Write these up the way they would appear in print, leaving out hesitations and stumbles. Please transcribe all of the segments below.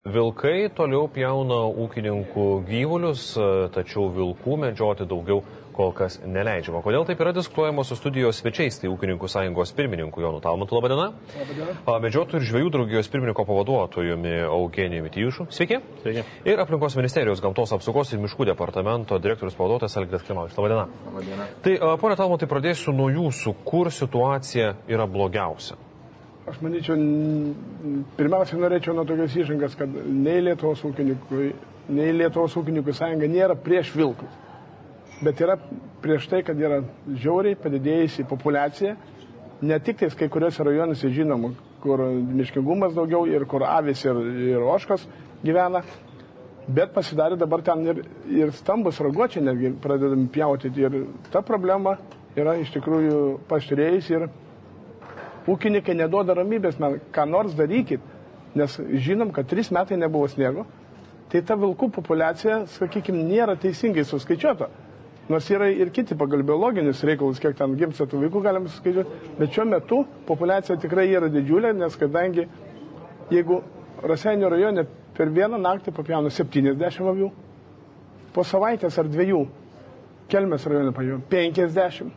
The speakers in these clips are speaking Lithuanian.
Vilkai toliau pjauna ūkininkų gyvulius, tačiau vilkų medžioti daugiau kol kas neleidžiama. Kodėl taip yra diskutuojama su studijos svečiais, tai ūkininkų sąjungos pirmininku Jonu Talmantu, laba diena. Medžiotojų ir žvejų draugijos pirmininko pavaduotojumi Eugenijumi Tijušu. Sveiki. Sveiki. Ir aplinkos ministerijos gamtos apsaugos ir miškų departamento direktorius pavaduotojas Algirdas Klimavičius. Laba diena. Laba diena. Tai, pone Talmantai, pradėsiu nuo jūsų, kur situacija yra blogiausia. Aš manyčiau, pirmiausia, norėčiau nuo tokios įžangas, kad nei Lietuvos ūkininkų sąjunga nėra prieš vilkus, bet yra prieš tai, kad yra žiauriai padidėjusi populiacija, ne tik tais kai kuriuose rajonuose žinoma, kur miškingumas daugiau ir kur avis ir ožkos gyvena, bet pasidarė dabar ten ir stambus raguočiai netgi pradedami pjauti ir ta problema yra iš tikrųjų paaštrėjusi ir ūkininkai neduoda ramybės, ką nors darykit, nes žinom, kad 3 metai nebuvo sniego, tai ta vilkų populiacija, sakykime, nėra teisingai suskaičiuota. Nors yra ir kiti pagal biologinius reikalus, kiek ten gimsta tų vaikų galima suskaičiuoti, bet šiuo metu populiacija tikrai yra didžiulė, nes kadangi jeigu Raseinių rajone per vieną naktį papjauna 70 avių, po savaitės ar 2 Kelmės rajone papjauna 50.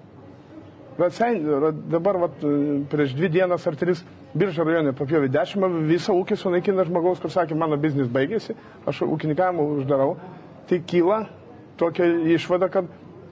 Dabar prieš 2 dienas ar 3 Biržų rajone papjovė 10, visą ūkį sunaikina žmogaus, kur sakė, mano biznis baigėsi, aš ūkininkavimą uždarau. Tai kyla tokia išvada, kad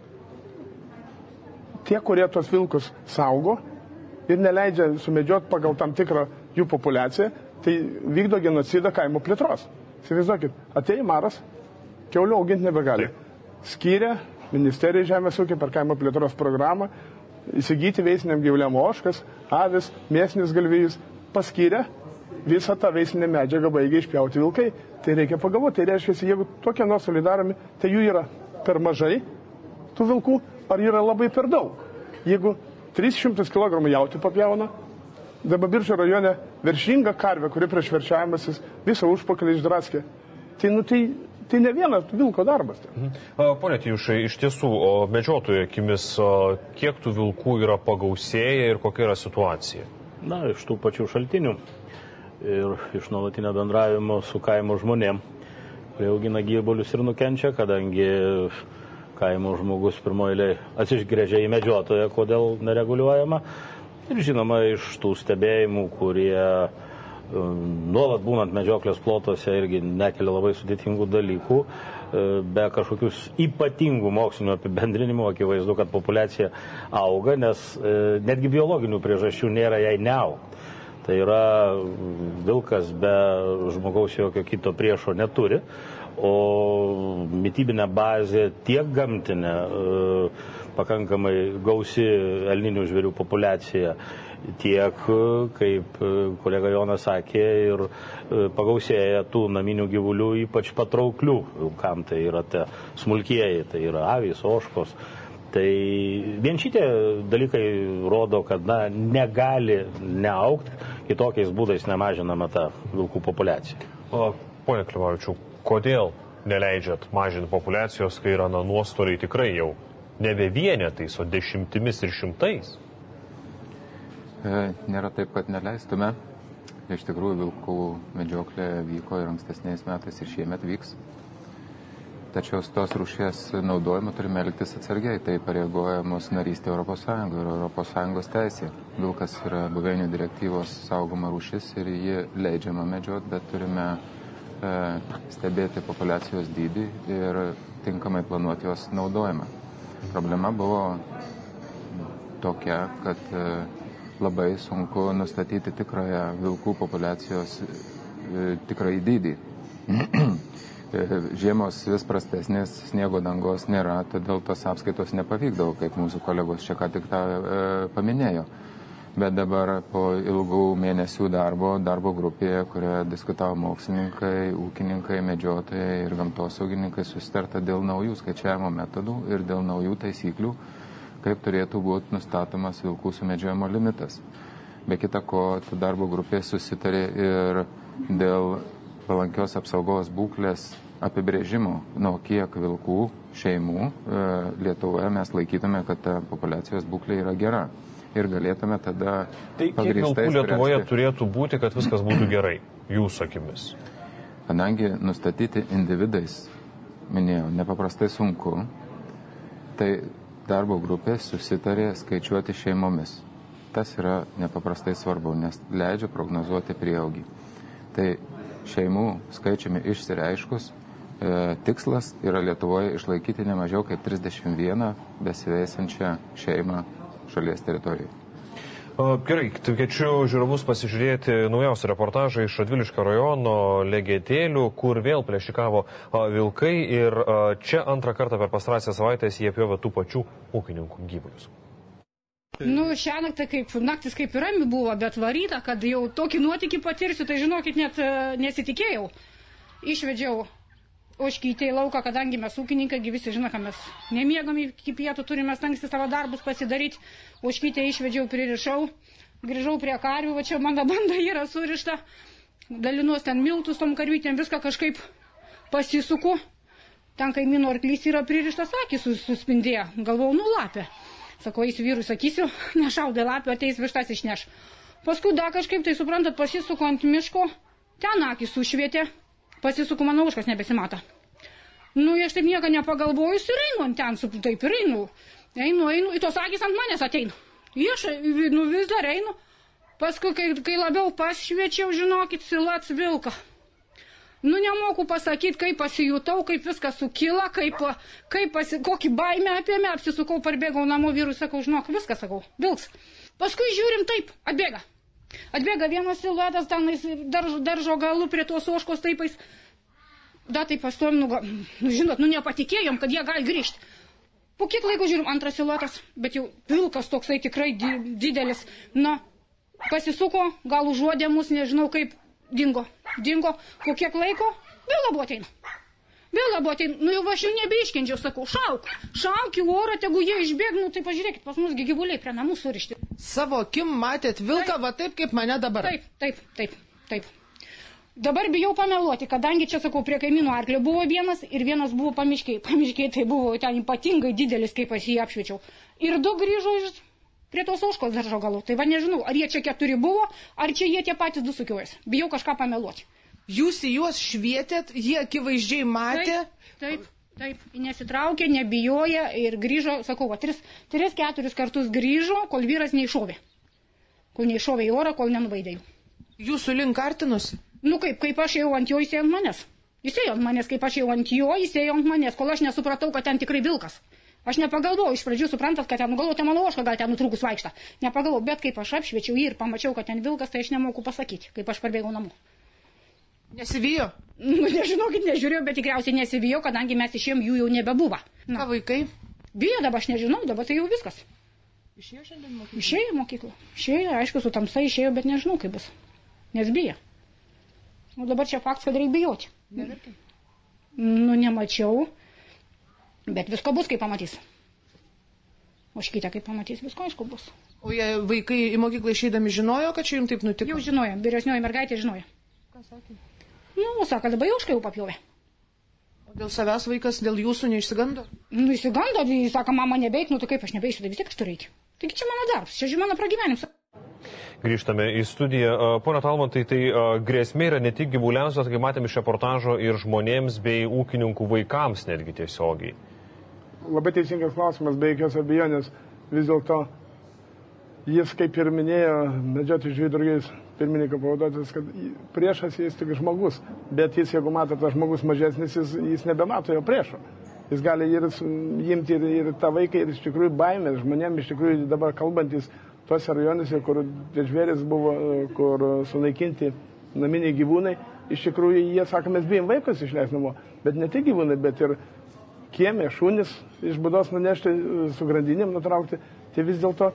tie, kurie tos vilkus saugo ir neleidžia sumedžioti pagal tam tikrą jų populiaciją, tai vykdo genocidą kaimo plėtros. Įsivaizduokit, atėjo maras, kiaulių auginti nebegali. Skyrė ministerija žemės ūkio per kaimo plėtros programą įsigyti veisiniam gyvuliam ožkas, avis, mėsinius galvijus, paskyrė, visą tą veisinę medžiagą baigė išpjauti vilkai. Tai reikia pagalvoti, tai reiškia, jeigu tokie nuostoliai daromi, tai jų yra per mažai, tų vilkų, ar yra labai per daug. Jeigu 300 kg jaučių papjauna, dabar Biržų rajone veršinga karvė, kuri prieš veršiavimasis visą užpakalį išdraskė, tai ne vienas vilko darbas. Pone Tijušai, iš tiesų, medžiotojų akimis, kiek tų vilkų yra pagausėję ir kokia yra situacija? Na, iš tų pačių šaltinių ir iš nuolatinio bendravimo su kaimo žmonėm, kurie augina gyvulius ir nukenčia, kadangi kaimo žmogus pirmoji atsižgrėžia į medžiotoją, kodėl nereguliuojama. Ir žinoma, iš tų stebėjimų, kurie nuolat būnant medžioklės plotuose irgi nekelia labai sudėtingų dalykų, be kažkokius ypatingų mokslinių apibendrinimų, akivaizdu, kad populiacija auga, nes netgi biologinių priežasčių nėra jai neaugti. Tai yra, vilkas be žmogaus jokio kito priešo neturi, o mitybinė bazė tiek gamtinė, pakankamai gausi elninių žvėrių populiacija, tiek, kaip kolega Jonas sakė, ir pagausėja tų naminių gyvulių ypač patrauklių vilkam, tai yra smulkieji, tai yra avys, ožkos. Tai vien šitie dalykai rodo, kad negali neaugti, kitokiais būdais nemažinama ta vilkų populiacija. Pone Klimavičiau, kodėl neleidžiat mažinti populiacijos, kai yra nuostoliai tikrai jau nebe vienetais, o 10 ir 100? Nėra taip, kad neleistume. Iš tikrųjų, vilkų medžioklė vyko ir ankstesniais metais ir šiemet vyks. Tačiau tos rūšies naudojimo turime elgtis atsargiai. Tai pareigoja mūsų narystė Europos Sąjungoje ir Europos Sąjungos teisė. Vilkas yra buveinių direktyvos saugoma rūšis ir jį leidžiama medžioti, bet turime stebėti populiacijos dydį ir tinkamai planuoti jos naudojimą. Problema buvo tokia, kad labai sunku nustatyti tikrąją vilkų populiacijos tikrąjį dydį. Žiemos vis prastesnės, sniego dangos nėra, todėl tos apskaitos nepavykdavo, kaip mūsų kolegos čia ką tik tą paminėjo. Bet dabar po ilgų mėnesių darbo grupėje, kurioje diskutavo mokslininkai, ūkininkai, medžiotojai ir gamtosaugininkai, susitarta dėl naujų skaičiavimo metodų ir dėl naujų taisyklių, kaip turėtų būti nustatomas vilkų sumedžiojimo limitas. Be kita ko, darbo grupė susitarė ir dėl palankios apsaugos būklės apibrėžimo, nuo kiek vilkų šeimų Lietuvoje mes laikytume, kad ta populiacijos būklė yra gera. Ir galėtume tada pagrįstai spręsti. Tai kiek vilkų Lietuvoje turėtų būti, kad viskas būtų gerai, jūsų akimis? Kadangi nustatyti individais, minėjau, nepaprastai sunku, tai darbo grupė susitarė skaičiuoti šeimomis. Tas yra nepaprastai svarbu, nes leidžia prognozuoti prieaugį. Tai šeimų skaičiumi išsireiškus, tikslas yra Lietuvoje išlaikyti ne mažiau kaip 31 besiveisančią šeimą šalies teritorijoje. Gerai, kviečiu žiūrovus pasižiūrėti naujausią reportažą iš Radviliškio rajono Legetėlių, kur vėl plėšikavo vilkai ir čia antrą kartą per pastarąsias savaitės jie pjovė tų pačių ūkininkų gyvulius. Šią naktį naktis kaip ir rami buvo, bet varyta, kad jau tokį nuotykį patirsiu, tai žinokit, net nesitikėjau. Išvedžiau ožkytę į lauką, kadangi mes ūkininkai, visi žino, kad mes nemiegam iki pietų, turime stengti savo darbus pasidaryti. Ožkytę išvedžiau, pririšau, grįžau prie karvių, va čia mano banda yra surišta, dalinuos ten miltus tom karvytėm, viską kažkaip pasisuku. Ten kaimyno arklys yra pririštas, akis suspindėjo, galvau, lapė. Sakau, eis vyrui, sakysiu, nešaudė lapė, ateis vištas išneš. Paskui dar kažkaip, tai suprantat, pasisuku ant miško, ten akis sušvietė. Pasisuku, mano ožkas nebesimato. Aš taip nieko nepagalvojus ir einu ant ten, taip ir einu. Einu, ir tos akis ant manęs ateina. Aš vis dar einu. Paskui, kai labiau pašviečiau, žinokit, siluetas vilka. Nemoku pasakyti, kaip pasijutau, kaip viskas sukila, kokį baimę apėmė, apsisukau, parbėgau namo vyrui, sakau, žinok, viskas, sakau, vilks. Paskui žiūrim taip, atbėga. Atbėga vienas siluetas, ten daržo galu prie tos ožkos taipais. Da, taip pastovim, žinot, nepatikėjom, kad jie gali grįžti. Po kiek laiko žiūrim, antras siluetas, bet jau vilkas toksai tikrai didelis. Pasisuko, gal užuodė mus, nežinau kaip, dingo. Po kiek laiko, vėl labu ateina. Jau aš jau nebeiškenčiau, sakau, šauk į orą, tegu jie išbėg, tai pažiūrėkit, pas mus gyvuliai prie namų surišti. Savo akim matėt vilką, va taip kaip mane dabar. Taip. Dabar bijau pameluoti, kadangi čia, sakau, prie kaimynų arklio buvo vienas ir vienas buvo pamiškiai. Pamiškiai tai buvo ten ypatingai didelis, kaip aš jį apšviečiau. Ir du grįžo prie tos ožkos daržo galų. Tai va nežinau, ar jie čia 4 buvo, ar čia jie tie patys 2 sukiojasi. Bijau kažką pameluoti. Jūs į juos švietėt, jie akivaizdžiai matė? Taip, nesitraukė, nebijoja ir grįžo, sakau, 3-4 kartus grįžo, kol vyras neiššovė. Kol neiššovė į orą, kol nenubaidė jų. Jūsų link artinusi? Kaip aš ėjau ant jo, jis ėjo ant manęs. Jis ėjo ant manęs, kaip aš ėjau ant jo, jis ėjo ant manęs, kol aš nesupratau, kad ten tikrai vilkas. Aš nepagalvojau, iš pradžių suprantat, kad ten galvote mano ožka, gal ten nutrūkus vaikšta. Nepagalvojau, bet kaip aš apšviečiau jį ir pamačiau, kad ten vilkas, tai aš nemoku pasakyti, kaip aš parbėgau namo. Nesivijo? Nežinokit, nežiūrėjau, bet tikriausiai nesivijau, kadangi mes išėjom, jų jau nebebuvo. Ką vaikai? Bijo dabar, aš nežinau, dabar tai jau viskas. Išėjo šiandien mokyklą? Išėjo mokyklą. Išėjo, aišku, su tamsa išėjo, bet nežinau, kaip bus. Nes bijo. Dabar čia faktas, kad reikia bijoti. Neverkia? Nemačiau, bet visko bus, kai pamatys. Ožkytė, kai pamatys, visko aišku bus. O jie vaikai į mokyklą išeidami žinojo, kad čia jums taip nutiko? Jau žinojo, vyresnioji mergaitė žinojo. Ką sakė? Sako, dabar jau ožką jau papjovė. O dėl savęs vaikas, dėl jūsų neišsigando? Išsigando, jis sako, mama nebeik, tai kaip aš nebeisiu, tai vis tiek aš turiu eiti. Taigi čia mano darbas, čia mano pragyvenimas. Grįžtame į studiją. Pone Talmantai, tai grėsmė yra ne tik gyvuliams, bet kaip matėme iš reportažo ir žmonėms bei ūkininkų vaikams netgi tiesiogiai. Labai teisingas klausimas, be jokios abejonės. Vis dėlto jis, kaip ir minėjo medžiotojų žvejų draugijos pirmininko pavaduotojas, kad priešas jis tik žmogus, bet jis, jeigu mato, tas žmogus mažesnis, jis nebemato jo priešo. Jis gali ir imti ir tą vaiką, ir iš tikrųjų baimės žmonėms, iš tikrųjų dabar kalbantis tuose rajonuose, kur žvėris buvo, kur sunaikinti naminiai gyvūnai, iš tikrųjų jie sako, mes bijom vaikus išleisti namo, bet ne tik gyvūnai, bet ir kiemė, šunis iš būdos nunešti, su grandinėm nutraukti, tai vis dėlto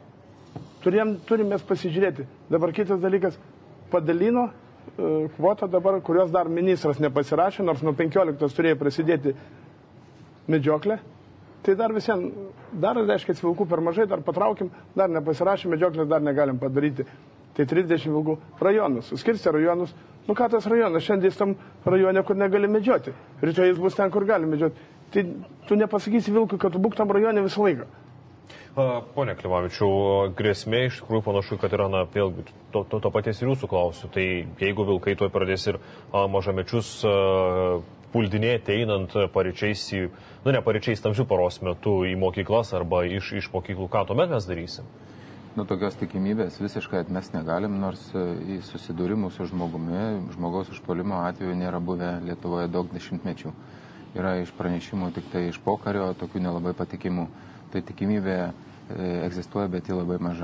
turime pasižiūrėti. Dabar kitas dalykas, padalino kvotą dabar, kurios dar ministras nepasirašė, nors nuo 15 turėjo prasidėti medžioklė, tai dar visiems, reiškia, vilkų per mažai, dar patraukim, dar nepasirašė, medžioklės dar negalim padaryti. Tai 30 vilkų rajonus, suskirsti rajonus. Ką tas rajonas? Šiandien tam rajone, kur negali medžioti. Rytoj jis bus ten, kur gali medžioti. Tai tu nepasakysi vilkui, kad tu būk tam rajone visą laiką. Pone Klimavičiau, grėsmė iš tikrųjų panašu, kad yra, vėlgi, to paties ir jūsų klausiu. Tai jeigu vilkai tuoj pradės ir mažamečius puldinėti einant paryčiais, ne paryčiais, tamsių paros metu į mokyklas arba iš mokyklų, ką tuomet mes darysim? Tokios tikimybės visiškai atmest negalim, nors į susidūrimų su žmogaus užpuolimo atveju nėra buvę Lietuvoje daug dešimtmečių. Yra iš pranešimų tik tai iš pokario, tokių nelabai patikimų. Tai tikimybė egzistuoja, bet ji labai maža.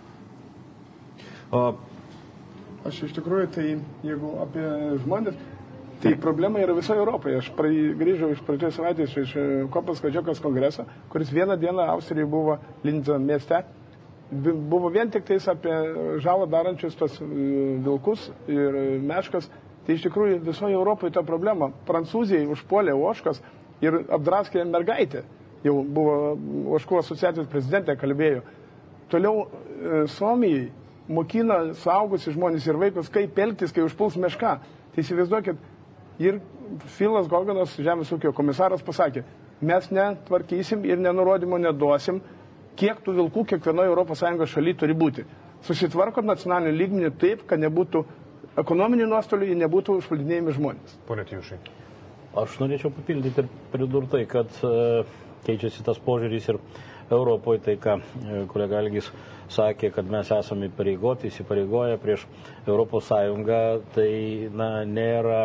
Aš iš tikrųjų, tai jeigu apie žmonės, tai problema yra visoje Europoje. Aš grįžau iš praeitos savaitės iš Kopas Kadžiokos kongreso, kuris vieną dieną Austrijoje buvo Linzo mieste. Buvo vien tik tais apie žalą darančius tos vilkus ir meškas. Tai iš tikrųjų visoje Europoje ta problema. Prancūzijai užpuolė ožkas ir apdraskė mergaitę. Jau buvo ožkų asociacijos prezidentė kalbėjo. Toliau Suomijai mokina suaugusi žmonės ir vaikus, kaip elgtis, kai užpuls mešką. Tai įsivaizduokit, ir Filas Goganas, Žemės ūkio komisaras, pasakė, mes netvarkysim ir nenurodymo neduosim, kiek tų vilkų kiekvienoje ES šalyje turi būti. Susitvarkot nacionaliniu lygmeniu taip, kad nebūtų ekonominių nuostolių ir nebūtų užpuldinėjami žmonės. Pone Tijušai. Aš norėčiau papildyti ir pridurtai, kad keičiasi tas požiūris ir Europoje, tai ką kolega Algis sakė, kad mes esame įsipareigoję prieš Europos Sąjungą, tai nėra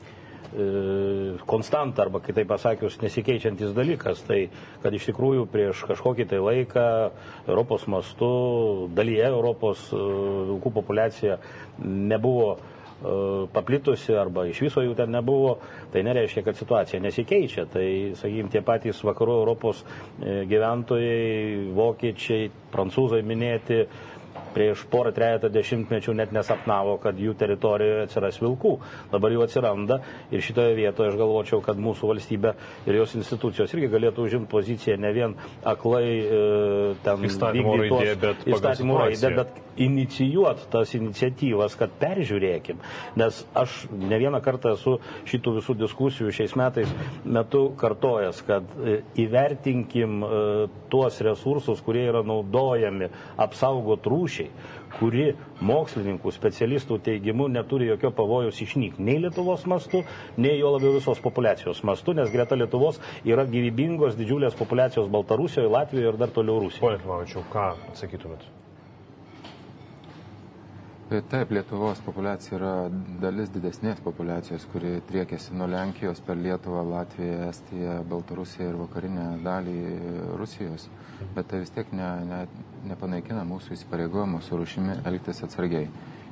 konstanta, arba kitaip pasakius, nesikeičiantis dalykas. Tai, kad iš tikrųjų prieš kažkokį tai laiką Europos mastu, dalyje Europos vilkų populiacija nebuvo paplitusi arba iš viso jų ten nebuvo, tai nereiškia, kad situacija nesikeičia. Tai, sakykime, tie patys vakarų Europos gyventojai, vokiečiai, prancūzai minėti, prieš porą trejetą dešimtmečių net nesapnavo, kad jų teritorijoje atsiras vilkų. Dabar jų atsiranda ir šitoje vietoje aš galvočiau, kad mūsų valstybė ir jos institucijos irgi galėtų užimti poziciją ne vien aklai ten įstatymų raidę, bet inicijuot tas iniciatyvas, kad peržiūrėkim. Nes aš ne vieną kartą esu šitų visų diskusijų šiais metais metu kartojęs, kad įvertinkim tuos resursus, kurie yra naudojami apsaugot rūšiai, kuri mokslininkų, specialistų teigimu neturi jokio pavojaus išnykti nei Lietuvos mastu, nei jo labiau visos populiacijos mastu, nes greta Lietuvos yra gyvybingos didžiulės populiacijos Baltarusijoje, Latvijoje ir dar toliau Rusijoje. Pone Klimavičiau, ką atsakytumėt? Taip, Lietuvos populiacija yra dalis didesnės populiacijos, kuri driekiasi nuo Lenkijos per Lietuvą, Latviją, Estiją, Baltarusiją ir vakarinę dalį Rusijos. Bet tai vis tiek nepanaikina mūsų įsipareigojimo su rūšimi elgtis atsargiai.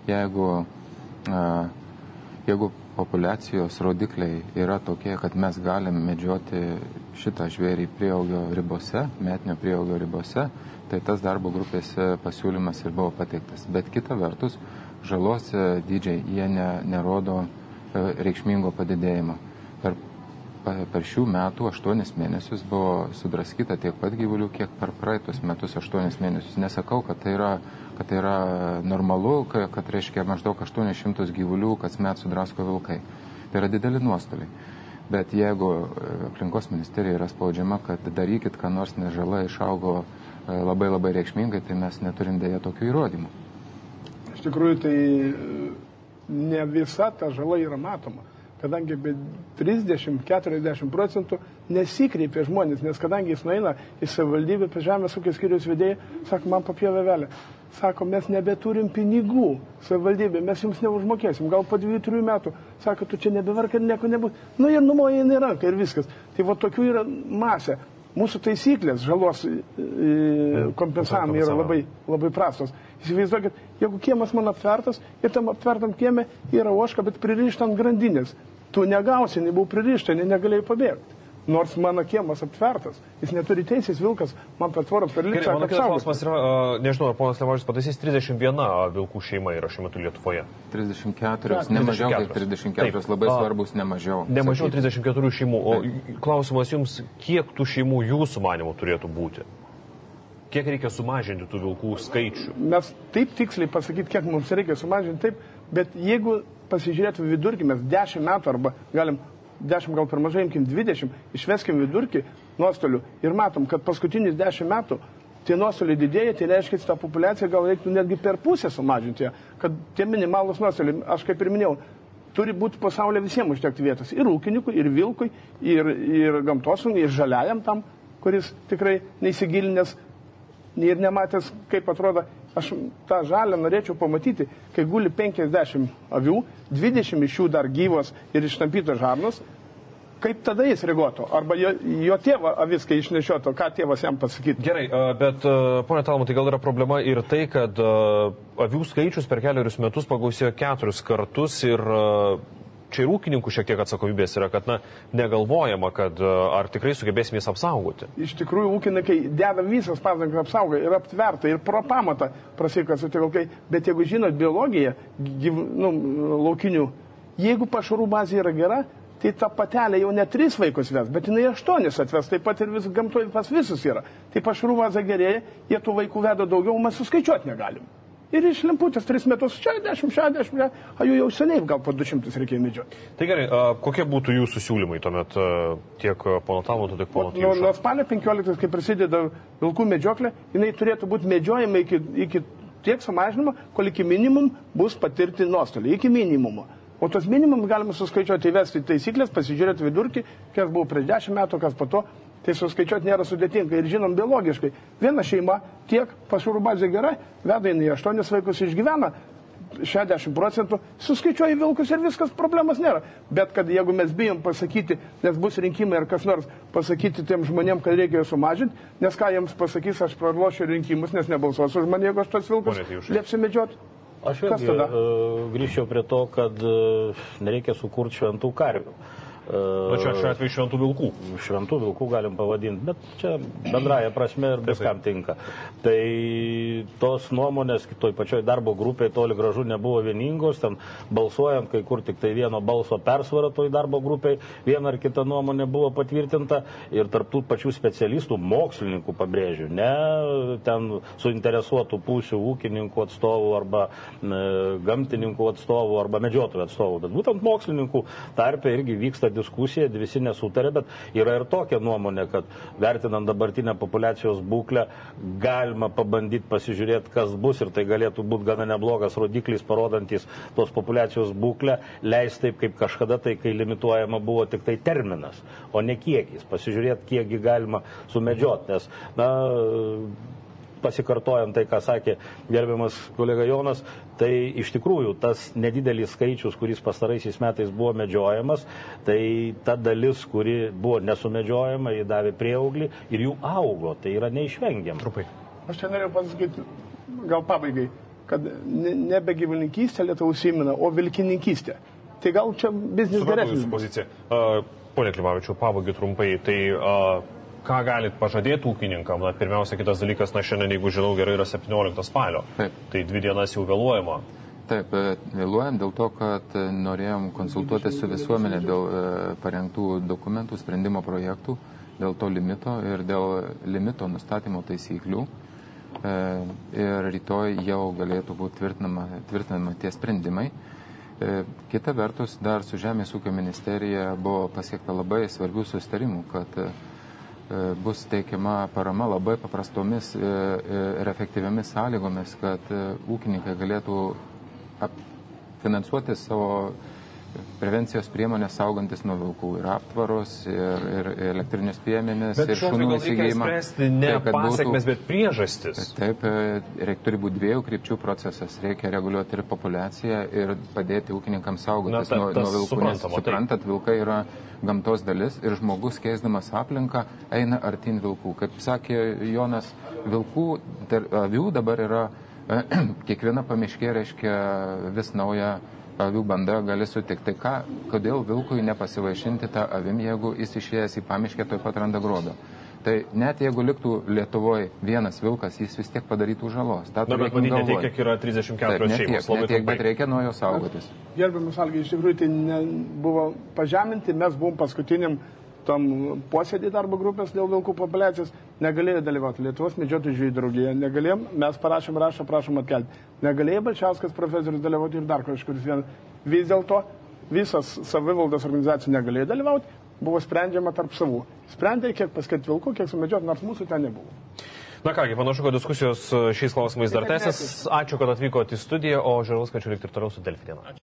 Jeigu populiacijos rodikliai yra tokie, kad mes galim medžioti šitą žvėrį prieaugio ribose, metinio prieaugio ribose, tai tas darbo grupės pasiūlymas ir buvo pateiktas. Bet kita vertus, žalos dydžiai jie nerodo reikšmingo padidėjimo. Per šių metų 8 mėnesius buvo sudraskyta tiek pat gyvulių, kiek per praeitus metus 8 mėnesius. Nesakau, kad tai yra normalu, kad reiškia maždaug 800 gyvulių kasmet sudrasko vilkai. Tai yra dideli nuostoliai. Bet jeigu aplinkos ministerija yra spaudžiama, kad darykit, ką nors, nes žala išaugo labai reikšmingai, tai mes neturim dėja tokių įrodymų. Iš tikrųjų, tai ne visa ta žala yra matoma, kadangi 30-40% nesikreipia žmonės, nes kadangi jis nueina į savivaldybę, prie žemės ūkio skyriaus vedėjai, sako, man papjovė velę. Sako, mes nebeturim pinigų savivaldybė, mes jums neužmokėsim, gal po 2-3 metų. Sako, tu čia nebevark, kad nieko nebus. Nu, jie numoja į ranką ir viskas. Tai va tokių yra masė. Mūsų taisyklės žalos kompensavimai yra labai prastos. Įsivaizduokit, jeigu kiemas man aptvertas ir tam aptvertam kieme yra ožka, bet pririšta ant grandinės. Tu negausi, nebuvau pririšta, negalėjai pabėgti. Nors mano kiemas aptvertas, jis neturi teisės, vilkas man per tvorą per lygsą. Mano kitas klausimas yra, nežinau, ar ponas Lemožis pataisys, 31 vilkų šeima yra šiuo metu Lietuvoje. 34, nemažiau kaip 34, labai svarbus nemažiau. Nemažiau 34 šeimų. O klausimas jums, kiek tų šeimų jūsų manimų turėtų būti? Kiek reikia sumažinti tų vilkų skaičių? Mes taip tiksliai pasakyti, kiek mums reikia sumažinti, taip, bet jeigu pasižiūrėtume vidurkį, mes 10 metų arba galim 10 gal per mažai, imkim 20, išveskim vidurkį nuostolių ir matom, kad paskutinius 10 metų tie nuostoliai didėja, tai reiškia, tą populiaciją gal reiktų netgi per pusę sumažinti, kad tie minimalus nuostoliai, aš kaip ir minėjau, turi būti pasaulyje visiems užtekti vietos. Ir ūkininkui, ir vilkui, ir gamtosaugai, ir žaliajam tam, kuris tikrai neįsigilinęs ir nematęs, kaip atrodo. Aš tą žalę norėčiau pamatyti, kai guli 50 avių, 20 iš jų dar gyvos ir ištampytos žarnos, kaip tada jis reaguotų? Arba jo tėvą avis, kai išnešioto, ką tėvas jam pasakytų? Gerai, bet, ponia Talmantai, gal yra problema ir tai, kad avių skaičius per keliarius metus pagausėjo 4 kartus ir čia ir ūkininkų šiek tiek atsakomybės yra, kad negalvojama, kad ar tikrai sugebėsim jas apsaugoti. Iš tikrųjų, ūkininkai deda visas pastangas apsaugai ir aptverta, ir pro pamatą prasikasi tie vilkai, bet jeigu žinot biologiją, laukinių, jeigu pašarų bazė yra gera, tai ta patelė jau ne 3 vaikus ves, bet jinai 8 atves, taip pat ir gamtoje pas visus yra. Tai pašarų bazė gerėja, jie tų vaikų veda daugiau, mes suskaičiuoti negalim. Ir iš lemputės 3 metus 60, jų jau seniai gal po 200 reikėjo medžioti. Tai gerai, kokie būtų jūsų siūlymai tuomet tiek pono Talmanto, tiek pono Tijušo? Nuo spalio 15, kai prasideda vilkų medžioklė, jinai turėtų būti medžiojama iki tiek sumažinimo, kol iki minimum bus patirti nuostoliai, iki minimumo. O tos minimum galima suskaičiuoti, įvesti taisyklės, pasižiūrėti vidurkį, kas buvo prieš 10 metų, kas po to. Tai suskaičiuoti nėra sudėtinga ir žinom biologiškai. Viena šeima tiek pašarų bazė gerai, veda į 8 vaikus išgyvena, 60%, suskaičiuoja vilkus ir viskas, problemas nėra. Bet kad jeigu mes bijom pasakyti, nes bus rinkimai ar kas nors pasakyti tiem žmonėm, kad reikia sumažinti, nes ką jiems pasakys, aš pralošiu rinkimus, nes nebalsuosiu už mane, jeigu aš tos vilkus liepsiu medžioti. Aš vėlgi grįžčiau prie to, kad nereikia sukurti šventų karvių. Čia šiuo atveju šventų vilkų. Šventų vilkų galim pavadinti, bet čia bendraja prasme ir viskam tinka. Tai tos nuomonės toj pačioj darbo grupėje toli gražu nebuvo vieningos, ten balsuojant kai kur tik tai vieno balso persvara toj darbo grupėje, viena ar kita nuomonė buvo patvirtinta ir tarp tų pačių specialistų, mokslininkų pabrėžiu, ne ten suinteresuotų pusių ūkininkų atstovų arba gamtininkų atstovų arba medžiotojų atstovų, bet būtent mokslininkų tarpe irgi vyksta diskusija, visi nesutarė, bet yra ir tokia nuomonė, kad vertinant dabartinę populiacijos būklę, galima pabandyti pasižiūrėti, kas bus ir tai galėtų būti gana neblogas rodiklis, parodantis tos populiacijos būklę, leis taip, kaip kažkada tai, kai limituojama buvo tik tai terminas, o ne kiekis. Pasižiūrėti, kiekgi galima sumedžioti, nes, pasikartojant tai, ką sakė gerbiamas kolega Jonas, tai iš tikrųjų tas nedidelis skaičius, kuris pastaraisiais metais buvo medžiojamas, tai ta dalis, kuri buvo nesumedžiojama, jį davė prieauglį ir jų augo, tai yra neišvengiama. Trupai. Aš čia norėjau pasakyti, gal pabaigai, kad nebe gyvulininkystė Lietuva užsimena, o vilkininkystė. Tai gal čia biznis geresnis. Jūsų pozicija. Pone Klimavičiau, pabaigai trumpai, tai ką galit pažadėti ūkininkam? Pirmiausia, kitas dalykas, šiandien, jeigu žinau gerai, yra 17 spalio. Taip. Tai 2 dienas jau vėluojama. Taip, vėluojam dėl to, kad norėjom konsultuoti su visuomenė dėl parengtų dokumentų, sprendimo projektų, dėl to limito ir dėl limito nustatymo taisyklių. Ir rytoj jau galėtų būti tvirtinama tie sprendimai. Kita vertus, dar su Žemės ūkio ministerija buvo pasiekta labai svarbių susitarimų, kad bus teikiama parama labai paprastomis ir efektyviamis sąlygomis, kad ūkininkai galėtų finansuoti savo prevencijos priemonės saugantis nuo vilkų ir aptvaros, ir elektrinius piemenis, ir šunų įsigijimą. Bet šiuo ne pasiekmes, bet priežastis. Taip, turi būti 2 krypčių procesas. Reikia reguliuoti ir populiaciją ir padėti ūkininkams saugotis nuo vilkų. Nes suprantat, vilkai yra gamtos dalis ir žmogus, keisdamas aplinką, eina artin vilkų. Kaip sakė Jonas, avių dabar yra, kiekviena pamiškė reiškia vis nauja avių banda gali sutikti. Kodėl vilkui nepasivaišinti tą avim, jeigu jis išėjęs į pamiškę tuoj pat randa grobio? Tai net jeigu liktų Lietuvoje vienas vilkas, jis vis tiek padarytų žalos. Bet matyt, ne tiek, kiek yra 34 šeimos. Ne tiek, bet reikia nuo jo saugotis. Gerbiamas Algi, iš tikrųjų tai buvo pažeminti, mes buvom paskutiniam tam posėdį darbo grupės dėl vilkų populiacijos, negalėjo dalyvauti Lietuvos medžiotojų žvejų draugija, negalėjom, mes parašėm raštą, prašom atkelti. Negalėjo Balčiauskas profesorius dalyvauti ir dar kažkuris vienas. Vis dėlto visos savivaldos organizacijų negalėjo dalyvauti, buvo sprendžiama tarp savų. Sprendė, kiek paskait vilkų, kiek sumedžioti, nors mūsų ten nebuvo. Na kągi, panašu, kad diskusijos šiais klausimais dar tęsis. Ačiū, kad atvykote į studiją, o žiūrovus kviečiu likti ir toliau su Delfi diena.